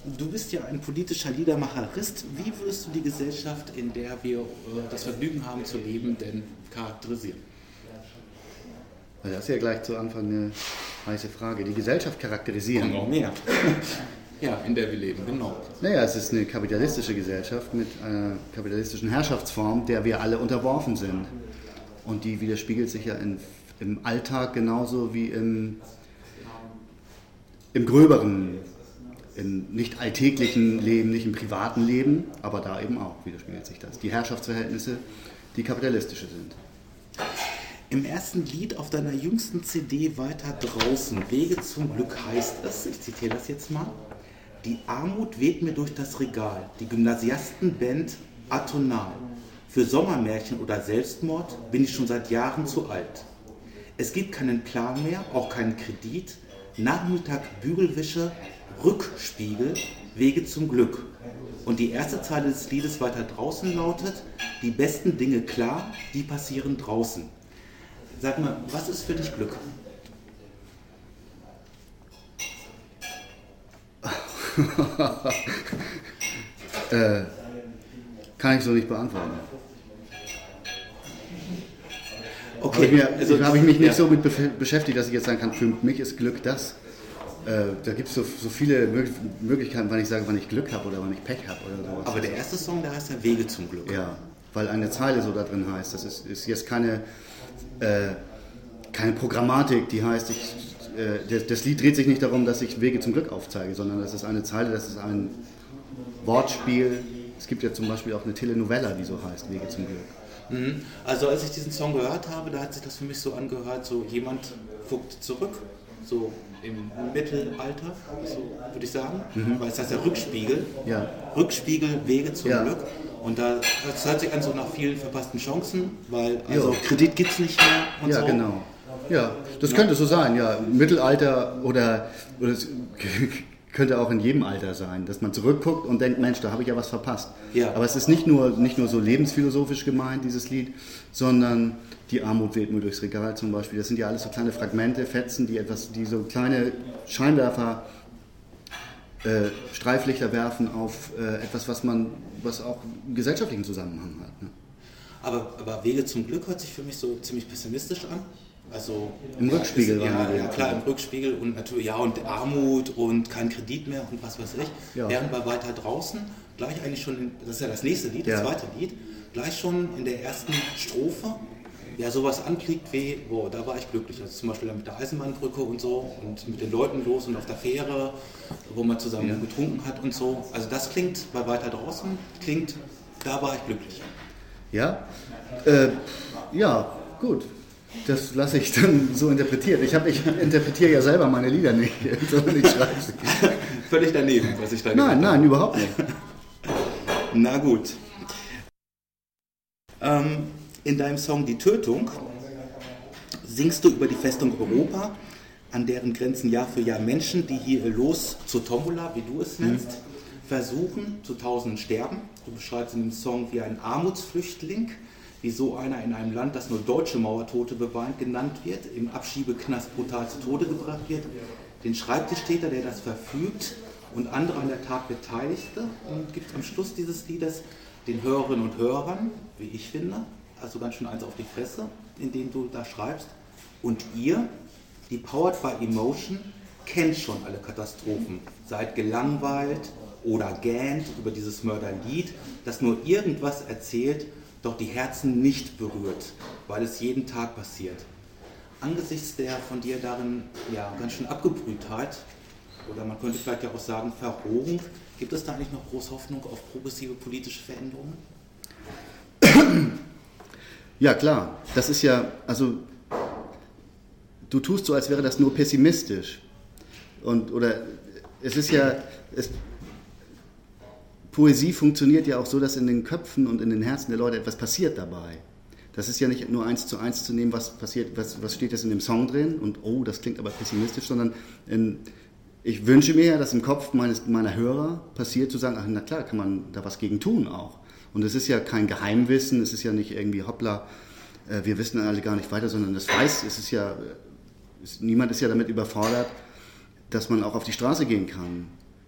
Du bist ja ein politischer Liedermacherist. Wie würdest du die Gesellschaft, in der wir das Vergnügen haben zu leben, denn charakterisieren? Das ist ja gleich zu Anfang eine heiße Frage. Die Gesellschaft charakterisieren. Und noch mehr. Ja, in der wir leben, genau. Naja, es ist eine kapitalistische Gesellschaft mit einer kapitalistischen Herrschaftsform, der wir alle unterworfen sind. Und die widerspiegelt sich ja im Alltag genauso wie im gröberen, im nicht alltäglichen Leben, nicht im privaten Leben, aber da eben auch widerspiegelt sich das. Die Herrschaftsverhältnisse, die kapitalistische sind. Im ersten Lied auf deiner jüngsten CD Weiter draußen, Wege zum Glück heißt es, ich zitiere das jetzt mal, die Armut weht mir durch das Regal, die Gymnasiastenband atonal. Für Sommermärchen oder Selbstmord bin ich schon seit Jahren zu alt. Es gibt keinen Plan mehr, auch keinen Kredit, Nachmittag Bügelwische, Rückspiegel, Wege zum Glück. Und die erste Zeile des Liedes Weiter draußen lautet, die besten Dinge klar, die passieren draußen. Sag mal, was ist für dich Glück? Kann ich so nicht beantworten. Okay, habe ich mich nicht so mit beschäftigt, dass ich jetzt sagen kann, für mich ist Glück das. Da gibt es so viele Möglichkeiten, wann ich sage, wann ich Glück habe oder wann ich Pech habe oder sowas. Aber der erste Song, der heißt ja Wege zum Glück. Ja, weil eine Zeile so da drin heißt. Das ist jetzt keine Programmatik, die heißt, das Lied dreht sich nicht darum, dass ich Wege zum Glück aufzeige, sondern das ist eine Zeile, das ist ein Wortspiel. Es gibt ja zum Beispiel auch eine Telenovela, die so heißt, Wege zum Glück. Also als ich diesen Song gehört habe, da hat sich das für mich so angehört, so jemand guckt zurück, so im Mittelalter, so würde ich sagen, weil es heißt ja Rückspiegel, ja. Rückspiegel, Wege zum Glück. Und das hört sich an so nach vielen verpassten Chancen, weil also Kredit gibt es nicht mehr und so. Ja, genau. Ja, das könnte so sein, ja. Mittelalter oder es könnte auch in jedem Alter sein, dass man zurückguckt und denkt, Mensch, da habe ich ja was verpasst. Ja. Aber es ist nicht nur so lebensphilosophisch gemeint, dieses Lied, sondern die Armut weht mir durchs Regal zum Beispiel. Das sind ja alles so kleine Fragmente, Fetzen, die so kleine Scheinwerfer, Streiflichter werfen auf etwas, was auch einen gesellschaftlichen Zusammenhang hat. Ne? Aber Wege zum Glück hört sich für mich so ziemlich pessimistisch an. Also im Rückspiegel ja, klar, im Rückspiegel und natürlich und Armut und kein Kredit mehr und was weiß ich. Ja. Während bei Weiter draußen gleich eigentlich schon, das ist ja das nächste Lied, das zweite Lied, gleich schon in der ersten Strophe sowas anklickt wie, da war ich glücklich. Also zum Beispiel mit der Eisenbahnbrücke und so und mit den Leuten los und auf der Fähre, wo man zusammen getrunken hat und so. Also das klingt bei Weiter draußen, da war ich glücklich. Ja, gut. Das lasse ich dann so interpretieren. Ich interpretiere ja selber meine Lieder nicht, sondern ich schreibe sie. Völlig daneben, was ich da gesagt habe. Nein, überhaupt nicht. Na gut. In deinem Song Die Tötung singst du über die Festung Europa, an deren Grenzen Jahr für Jahr Menschen, die hier los zur Tombola, wie du es nennst, versuchen, zu Tausenden sterben. Du beschreibst in dem Song wie ein Armutsflüchtling, wie so einer in einem Land, das nur deutsche Mauertote beweint, genannt wird, im Abschiebeknast brutal zu Tode gebracht wird, den Schreibtischtäter, der das verfügt und andere an der Tat Beteiligte, und gibt am Schluss dieses Liedes den Hörerinnen und Hörern, wie ich finde, also ganz schön eins auf die Fresse, in dem du da schreibst, und ihr, die Powered by Emotion, kennt schon alle Katastrophen, seid gelangweilt oder gähnt über dieses Mörderlied, das nur irgendwas erzählt, doch die Herzen nicht berührt, weil es jeden Tag passiert. Angesichts der von dir darin ganz schön Abgebrühtheit, oder man könnte vielleicht ja auch sagen Verrohung, gibt es da eigentlich noch große Hoffnung auf progressive politische Veränderungen? Ja, klar. Das ist ja, also du tust so, als wäre das nur pessimistisch. Poesie funktioniert ja auch so, dass in den Köpfen und in den Herzen der Leute etwas passiert dabei. Das ist ja nicht nur 1:1 zu nehmen, was passiert, was steht jetzt in dem Song drin und das klingt aber pessimistisch, sondern ich wünsche mir ja, dass im Kopf meiner Hörer passiert, zu sagen, ach na klar, kann man da was gegen tun auch. Und es ist ja kein Geheimwissen, es ist ja nicht irgendwie hoppla, wir wissen alle gar nicht weiter, sondern niemand ist ja damit überfordert, dass man auch auf die Straße gehen kann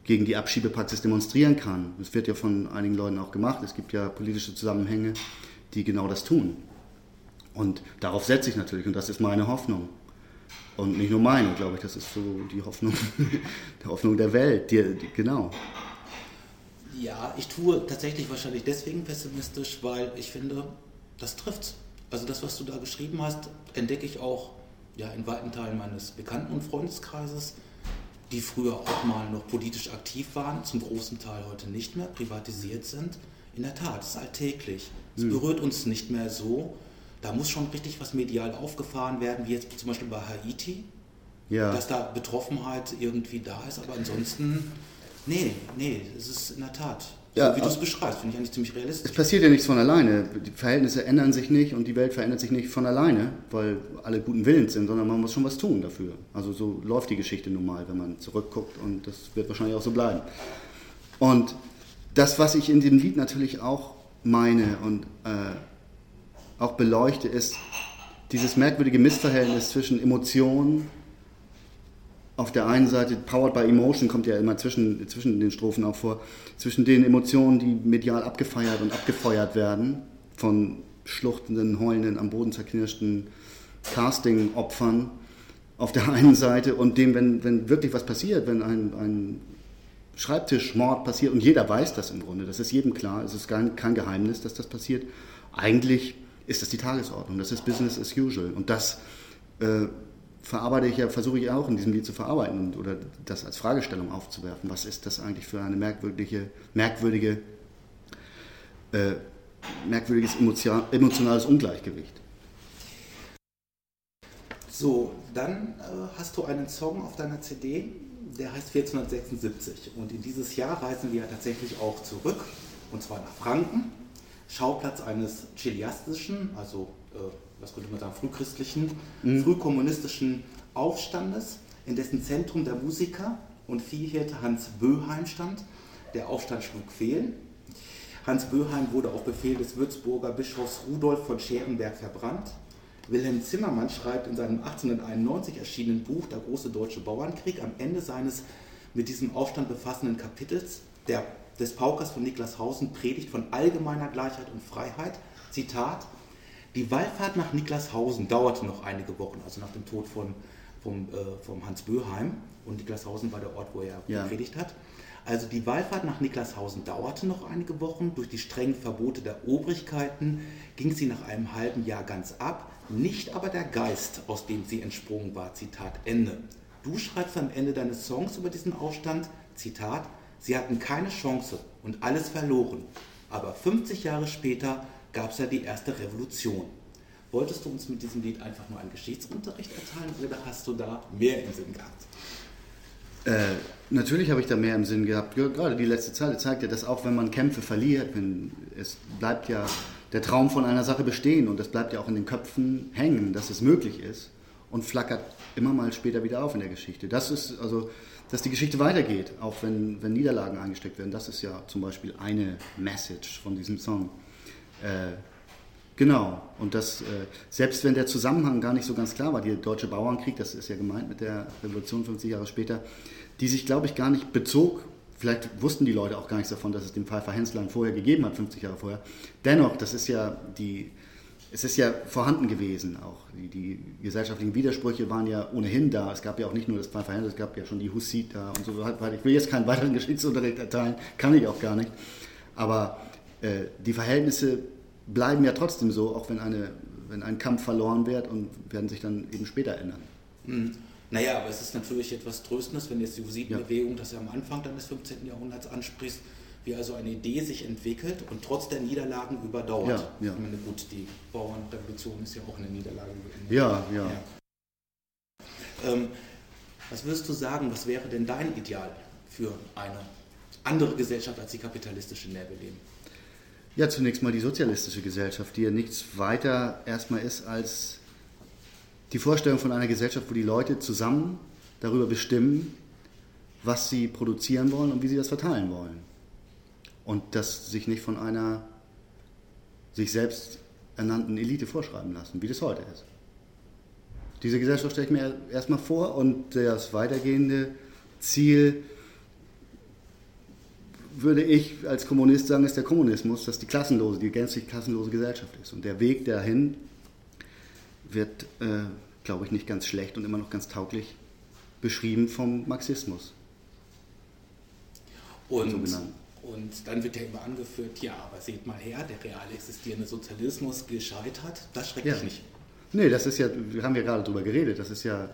gegen die Abschiebepraxis demonstrieren kann. Das wird ja von einigen Leuten auch gemacht. Es gibt ja politische Zusammenhänge, die genau das tun. Und darauf setze ich natürlich, und das ist meine Hoffnung. Und nicht nur meine, glaube ich, das ist so die Hoffnung, die Hoffnung der Welt, genau. Ja, ich tue tatsächlich wahrscheinlich deswegen pessimistisch, weil ich finde, das trifft's. Also das, was du da geschrieben hast, entdecke ich auch in weiten Teilen meines Bekannten- und Freundeskreises, die früher auch mal noch politisch aktiv waren, zum großen Teil heute nicht mehr, privatisiert sind. In der Tat, es ist alltäglich. Es berührt uns nicht mehr so. Da muss schon richtig was medial aufgefahren werden, wie jetzt zum Beispiel bei Haiti, dass da Betroffenheit irgendwie da ist, aber ansonsten, nee, es ist in der Tat, so wie du es beschreibst, finde ich eigentlich ziemlich realistisch. Es passiert ja nichts von alleine, die Verhältnisse ändern sich nicht und die Welt verändert sich nicht von alleine, weil alle guten Willens sind, sondern man muss schon was tun dafür. Also so läuft die Geschichte nun mal, wenn man zurückguckt, und das wird wahrscheinlich auch so bleiben. Und das, was ich in dem Lied natürlich auch meine und auch beleuchte, ist dieses merkwürdige Missverhältnis zwischen Emotionen. Auf der einen Seite, powered by emotion, kommt ja immer zwischen den Strophen auch vor, zwischen den Emotionen, die medial abgefeiert und abgefeuert werden, von schluchzenden, heulenden, am Boden zerknirschten Casting-Opfern auf der einen Seite, und dem, wenn wirklich was passiert, wenn ein Schreibtischmord passiert, und jeder weiß das im Grunde, das ist jedem klar, es ist kein Geheimnis, dass das passiert, eigentlich ist das die Tagesordnung, das ist Business as usual, und das versuche ich auch in diesem Lied zu verarbeiten oder das als Fragestellung aufzuwerfen. Was ist das eigentlich für ein merkwürdiges emotionales Ungleichgewicht? So, dann hast du einen Song auf deiner CD, der heißt 1476, und in dieses Jahr reisen wir tatsächlich auch zurück, und zwar nach Franken, Schauplatz eines chiliastischen, also was könnte man sagen, frühchristlichen, frühkommunistischen Aufstandes, in dessen Zentrum der Musiker und Viehhirte Hans Böheim stand. Der Aufstand schlug fehl. Hans Böheim wurde auf Befehl des Würzburger Bischofs Rudolf von Scherenberg verbrannt. Wilhelm Zimmermann schreibt in seinem 1891 erschienenen Buch Der große deutsche Bauernkrieg am Ende seines mit diesem Aufstand befassenden Kapitels des Paukers von Niklashausen predigt von allgemeiner Gleichheit und Freiheit. Zitat: Die Wallfahrt nach Niklashausen dauerte noch einige Wochen, also nach dem Tod vom Hans Böheim, und Niklashausen war der Ort, wo er gepredigt hat. Also die Wallfahrt nach Niklashausen dauerte noch einige Wochen. Durch die strengen Verbote der Obrigkeiten ging sie nach einem halben Jahr ganz ab, nicht aber der Geist, aus dem sie entsprungen war. Zitat Ende. Du schreibst am Ende deines Songs über diesen Aufstand, Zitat: Sie hatten keine Chance und alles verloren. Aber 50 Jahre später gab es ja die erste Revolution. Wolltest du uns mit diesem Lied einfach nur einen Geschichtsunterricht erteilen, oder hast du da mehr im Sinn gehabt? Natürlich habe ich da mehr im Sinn gehabt. Gerade die letzte Zeit zeigt ja, dass auch wenn man Kämpfe verliert, es bleibt ja der Traum von einer Sache bestehen, und das bleibt ja auch in den Köpfen hängen, dass es möglich ist, und flackert immer mal später wieder auf in der Geschichte. Das ist also, dass die Geschichte weitergeht, auch wenn Niederlagen eingesteckt werden. Das ist ja zum Beispiel eine Message von diesem Song. Genau, und das, selbst wenn der Zusammenhang gar nicht so ganz klar war, der Deutsche Bauernkrieg, das ist ja gemeint mit der Revolution 50 Jahre später, die sich, glaube ich, gar nicht bezog, vielleicht wussten die Leute auch gar nichts davon, dass es den Pfeiffer Henslein vorher gegeben hat, 50 Jahre vorher. Dennoch, es ist ja vorhanden gewesen auch. Die gesellschaftlichen Widersprüche waren ja ohnehin da. Es gab ja auch nicht nur das Pfeiffer Henslein, es gab ja schon die Hussiter und so weiter. Ich will jetzt keinen weiteren Geschichtsunterricht erteilen, kann ich auch gar nicht. Aber die Verhältnisse bleiben ja trotzdem so, auch wenn ein Kampf verloren wird, und werden sich dann eben später ändern. Naja, aber es ist natürlich etwas Tröstendes, wenn jetzt die Hussitenbewegung, das ja am Anfang dann des 15. Jahrhunderts ansprichst, wie also eine Idee sich entwickelt und trotz der Niederlagen überdauert. Ja. Ich meine, gut, die Bauernrevolution ist ja auch eine Niederlage geendet. Ja. Was würdest du sagen, was wäre denn dein Ideal für eine andere Gesellschaft als die kapitalistische, in der wir leben? Ja, zunächst mal die sozialistische Gesellschaft, die ja nichts weiter erstmal ist als die Vorstellung von einer Gesellschaft, wo die Leute zusammen darüber bestimmen, was sie produzieren wollen und wie sie das verteilen wollen. Und das sich nicht von einer sich selbst ernannten Elite vorschreiben lassen, wie das heute ist. Diese Gesellschaft stelle ich mir erstmal vor, und das weitergehende Ziel würde ich als Kommunist sagen, ist der Kommunismus, dass die gänzlich klassenlose Gesellschaft ist. Und der Weg dahin wird, glaube ich, nicht ganz schlecht und immer noch ganz tauglich beschrieben vom Marxismus. Und dann wird ja immer angeführt, ja, aber seht mal her, der real existierende Sozialismus gescheitert, das schreckt dich nicht. Nee, das ist ja, wir haben ja gerade drüber geredet, das ist ja,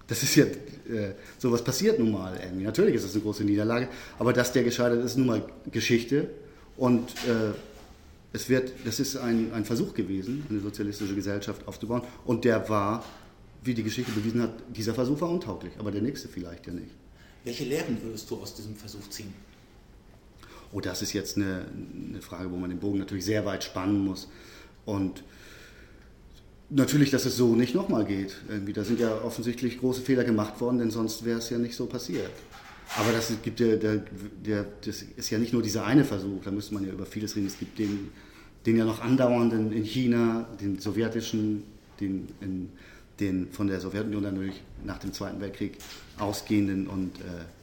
sowas passiert nun mal irgendwie. Natürlich ist das eine große Niederlage, aber dass der gescheitert ist, nun mal Geschichte und das ist ein Versuch gewesen, eine sozialistische Gesellschaft aufzubauen und der war, wie die Geschichte bewiesen hat, dieser Versuch war untauglich, aber der nächste vielleicht ja nicht. Welche Lehren würdest du aus diesem Versuch ziehen? Oh, das ist jetzt eine Frage, wo man den Bogen natürlich sehr weit spannen muss. Und natürlich, dass es so nicht nochmal geht. Irgendwie, da sind ja offensichtlich große Fehler gemacht worden, denn sonst wäre es ja nicht so passiert. Aber das ist ja nicht nur dieser eine Versuch, da müsste man ja über vieles reden. Es gibt den ja noch andauernden in China, den sowjetischen, den von der Sowjetunion dann natürlich nach dem Zweiten Weltkrieg ausgehenden und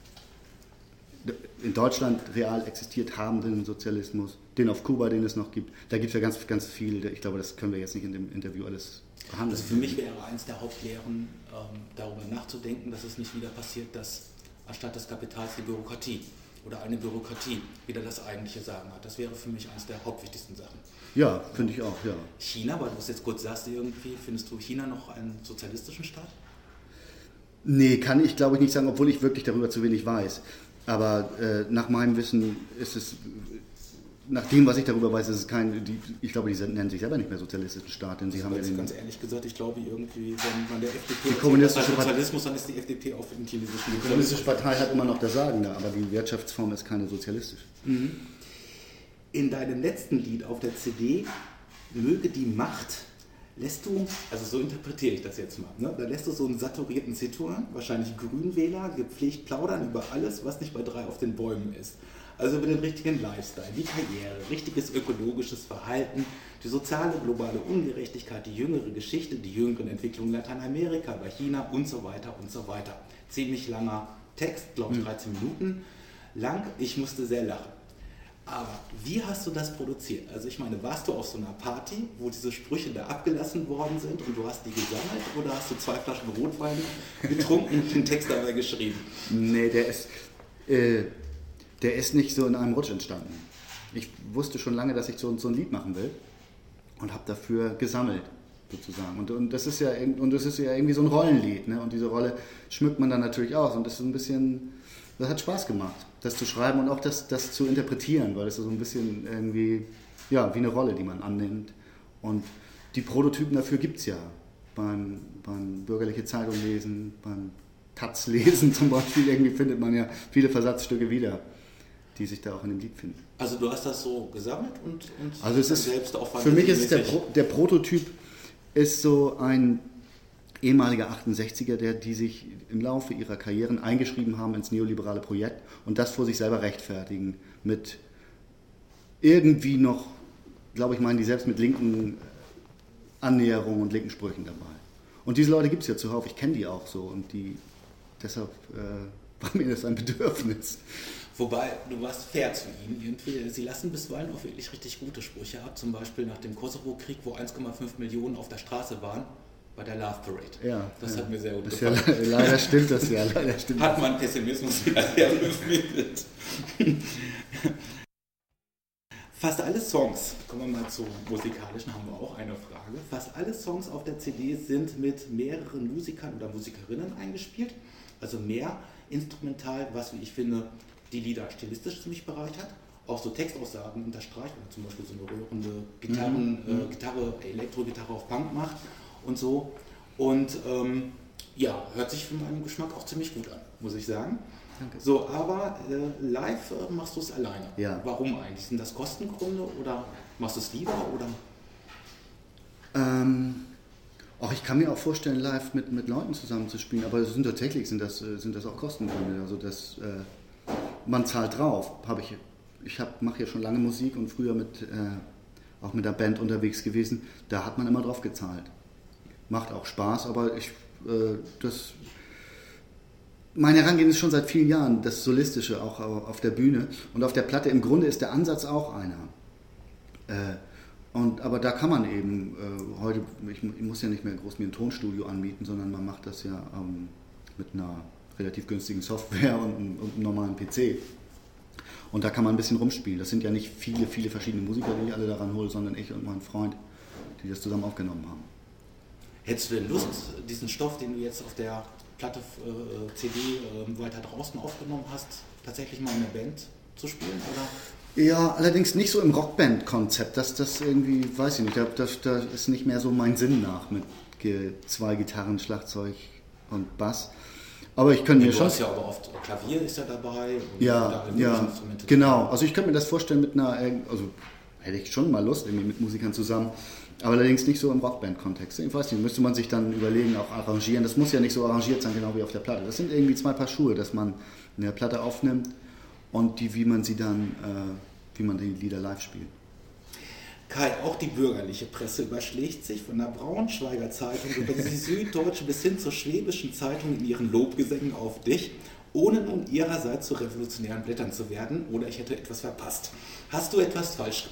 in Deutschland real existiert habenden Sozialismus, den auf Kuba, den es noch gibt. Da gibt es ja ganz, ganz viel. Ich glaube, das können wir jetzt nicht in dem Interview alles behandeln. Also für mich wäre eins der Hauptlehren, darüber nachzudenken, dass es nicht wieder passiert, dass anstatt des Kapitals die Bürokratie oder eine Bürokratie wieder das eigentliche Sagen hat. Das wäre für mich eines der hauptwichtigsten Sachen. Ja, finde ich auch, ja. China, weil du es jetzt kurz sagst, irgendwie, findest du China noch einen sozialistischen Staat? Nee, kann ich glaube ich nicht sagen, obwohl ich wirklich darüber zu wenig weiß. Aber nach meinem Wissen ist es, nach dem, was ich darüber weiß, ist es ich glaube, die nennen sich selber nicht mehr sozialistischen Staat, denn sie haben ja den... Ganz ehrlich gesagt, ich glaube irgendwie, wenn man der FDP... Die kommunistische Sozialismus, dann ist die FDP auf den chinesischen... Die kommunistische Partei hat immer noch das Sagen da, aber die Wirtschaftsform ist keine sozialistische. Mhm. In deinem letzten Lied auf der CD, Möge die Macht, lässt du, also so interpretiere ich das jetzt mal, ne? Da lässt du so einen saturierten Zituan, wahrscheinlich Grünwähler, gepflegt plaudern über alles, was nicht bei 3 auf den Bäumen ist. Also über den richtigen Lifestyle, die Karriere, richtiges ökologisches Verhalten, die soziale globale Ungerechtigkeit, die jüngere Geschichte, die jüngeren Entwicklungen in Lateinamerika, bei China und so weiter und so weiter. Ziemlich langer Text, glaube ich 13 Minuten lang. Ich musste sehr lachen. Aber wie hast du das produziert? Also ich meine, warst du auf so einer Party, wo diese Sprüche da abgelassen worden sind und du hast die gesammelt oder hast du 2 Flaschen Rotwein getrunken und den Text dabei geschrieben? Nee, der ist nicht so in einem Rutsch entstanden. Ich wusste schon lange, dass ich so ein Lied machen will und habe dafür gesammelt, sozusagen. Und das ist ja irgendwie so ein Rollenlied, ne? Und diese Rolle schmückt man dann natürlich aus und das ist so ein bisschen, das hat Spaß gemacht, das zu schreiben und auch das zu interpretieren, weil es so ein bisschen irgendwie, ja, wie eine Rolle, die man annimmt. Und die Prototypen dafür gibt es ja beim bürgerliche Zeitung lesen, beim Taz lesen zum Beispiel, irgendwie findet man ja viele Versatzstücke wieder, die sich da auch in dem Lied finden. Also du hast das so gesammelt und also es ist, selbst auch für mich ist es der Prototyp ist so ein ehemaliger 68er, die sich im Laufe ihrer Karrieren eingeschrieben haben ins neoliberale Projekt und das vor sich selber rechtfertigen mit irgendwie noch, glaube ich, meinen die selbst mit linken Annäherungen und linken Sprüchen dabei. Und diese Leute gibt es ja zuhauf, ich kenne die auch so und deshalb war mir das ein Bedürfnis. Wobei, du warst fair zu ihnen irgendwie. Sie lassen bisweilen auch wirklich richtig gute Sprüche ab. Zum Beispiel nach dem Kosovo-Krieg, wo 1,5 Millionen auf der Straße waren, bei der Love Parade. Ja, das hat mir sehr gut gefallen. Ja, leider stimmt das ja. Hat man Pessimismus wieder sehr befriedet. Fast alle Songs, kommen wir mal zu musikalischen, haben wir auch eine Frage. Fast alle Songs auf der CD sind mit mehreren Musikern oder Musikerinnen eingespielt. Also mehr instrumental, was, wie ich finde, die Lieder stilistisch ziemlich bereichert, auch so Textaussagen unterstreicht, oder zum Beispiel so eine rührende Gitarre, Elektro-Gitarre auf Punk macht und so. Und ja, hört sich für meinen Geschmack auch ziemlich gut an, muss ich sagen. Danke. So, aber live machst du es alleine. Ja. Warum eigentlich? Sind das Kostengründe oder machst du es lieber? Oder? Auch ich kann mir auch vorstellen, live mit Leuten zusammenzuspielen, aber tatsächlich sind das auch Kostengründe. Also man zahlt drauf. Ich mache ja schon lange Musik und früher auch mit der Band unterwegs gewesen. Da hat man immer drauf gezahlt. Macht auch Spaß, aber Mein Herangehen ist schon seit vielen Jahren das Solistische, auch auf der Bühne. Und auf der Platte im Grunde ist der Ansatz auch einer. Aber da kann man eben heute, ich muss ja nicht mehr groß mir ein Tonstudio anmieten, sondern man macht das ja mit einer relativ günstigen Software und einem normalen PC. Und da kann man ein bisschen rumspielen. Das sind ja nicht viele verschiedene Musiker, die ich alle daran hole, sondern ich und mein Freund, die das zusammen aufgenommen haben. Hättest du denn Lust, diesen Stoff, den du jetzt auf der Platte, CD weiter draußen aufgenommen hast, tatsächlich mal in der Band zu spielen? Oder? Ja, allerdings nicht so im Rockband-Konzept. Das irgendwie, weiß ich nicht, da ist nicht mehr so mein Sinn nach mit 2 Gitarren, Schlagzeug und Bass. Aber ich könnte mir schon... Du hast ja aber oft Klavier ist ja dabei. Und ja, genau. Also ich könnte mir das vorstellen mit also hätte ich schon mal Lust irgendwie mit Musikern zusammen, aber allerdings nicht so im Rockband-Kontext. Ich weiß nicht, müsste man sich dann überlegen, auch arrangieren. Das muss ja nicht so arrangiert sein, genau wie auf der Platte. Das sind irgendwie 2 Paar Schuhe, dass man eine Platte aufnimmt und wie man die Lieder live spielt. Kai, auch die bürgerliche Presse überschlägt sich von der Braunschweiger Zeitung über die Süddeutsche bis hin zur Schwäbischen Zeitung in ihren Lobgesängen auf dich, ohne nun ihrerseits zu revolutionären Blättern zu werden, oder ich hätte etwas verpasst. Hast du etwas falsch gemacht?